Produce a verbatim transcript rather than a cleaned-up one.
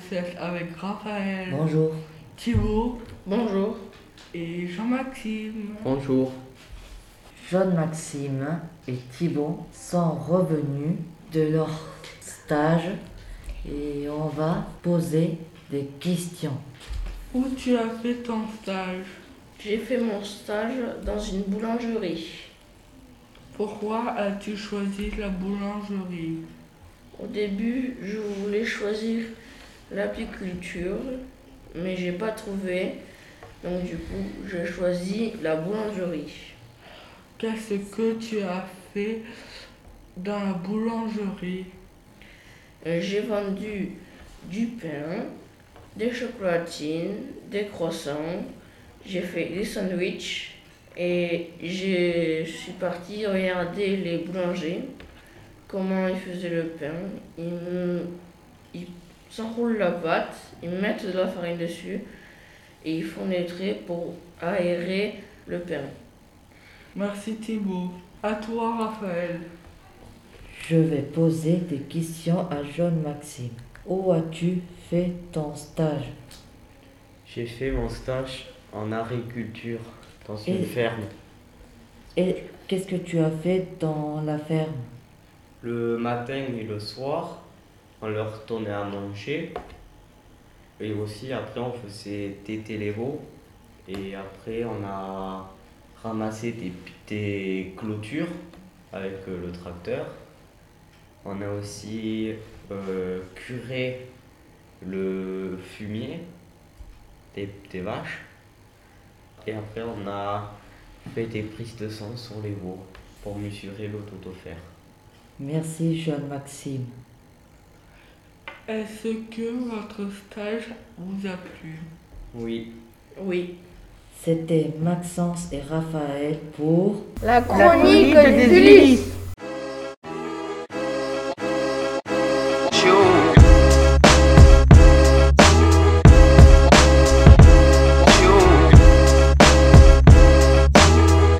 podcast avec Raphaël, Bonjour. Thibaut Bonjour. et Jean-Maxime. Bonjour. Jean-Maxime et Thibaut sont revenus de leur stage et on va poser des questions. Où tu as fait ton stage? J'ai fait mon stage dans une boulangerie. Pourquoi as-tu choisi la boulangerie? Au début, je voulais choisir l'apiculture, mais j'ai pas trouvé. Donc du coup, j'ai choisi la boulangerie. Qu'est-ce que tu as fait dans la boulangerie? Euh, J'ai vendu du pain, des chocolatines, des croissants. J'ai fait des sandwichs et je suis partie regarder les boulangers, comment ils faisaient le pain. Ils, ils s'enroulent la pâte, ils mettent de la farine dessus et ils font des traits pour aérer le pain. Merci Thibaut. À toi Raphaël. Je vais poser des questions à Jean-Maxime. Où as-tu fait ton stage? J'ai fait mon stage en agriculture dans une Et- ferme. Et qu'est-ce que tu as fait dans la ferme? Le matin et le soir, on leur donnait à manger. Et aussi, après, on faisait téter les veaux. Et après, on a ramassé des, des clôtures avec euh, le tracteur. On a aussi euh, curé le fumier des, des vaches. Et après, on a fait des prises de sang sur les veaux pour mesurer le taux de fer. Merci Jean-Maxime. Est-ce que votre stage vous a plu? Oui. Oui. C'était Maxence et Raphaël pour La chronique de Ulysse.